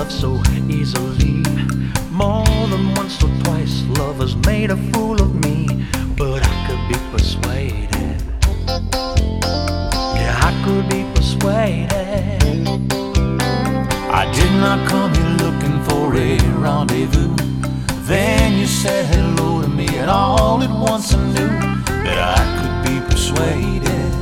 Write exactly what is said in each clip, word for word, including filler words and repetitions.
love so easily. More than once or twice, love has made a fool of me, but I could be persuaded. Yeah, I could be persuaded. I did not come here looking for a rendezvous. Then you said hello to me, and all at once I knew that I could be persuaded.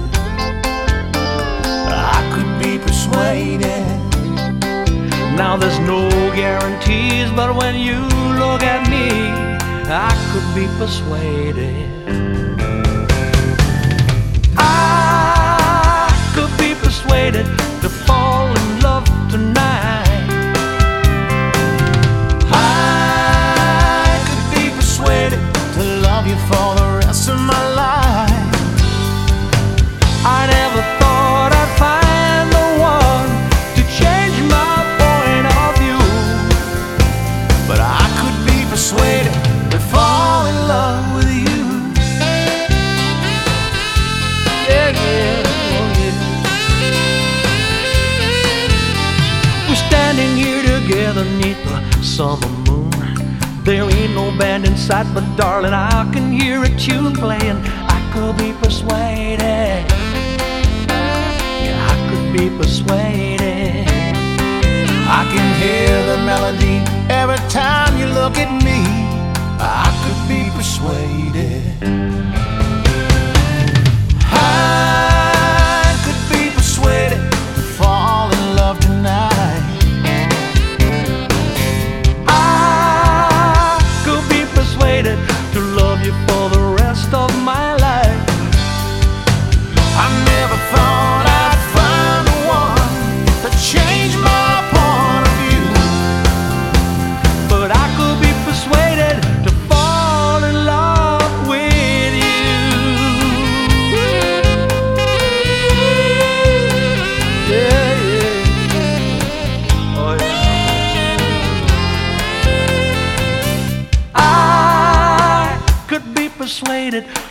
I could be persuaded. Now there's no guarantees, but when you look at me, I could be persuaded. I could be persuaded to fall in love tonight. I could be persuaded to love you for the rest of my life. I never thought I'd find the one to change my point of view, but I could be persuaded to fall in love with you. Yeah, yeah, oh yeah. We're standing here together neath the summer moon. There ain't no band in sight, but darling, I can hear a tune playing. I could be persuaded. Yeah, I could be persuaded. I can hear the melody every time you look at me. I could be persuaded. I could be persuaded to fall in love tonight. I could be persuaded to love you for the rest of my life. I never thought I'd find the one to change my point of view, but I could be persuaded to fall in love with you. Yeah, yeah. Oh, yeah. I could be persuaded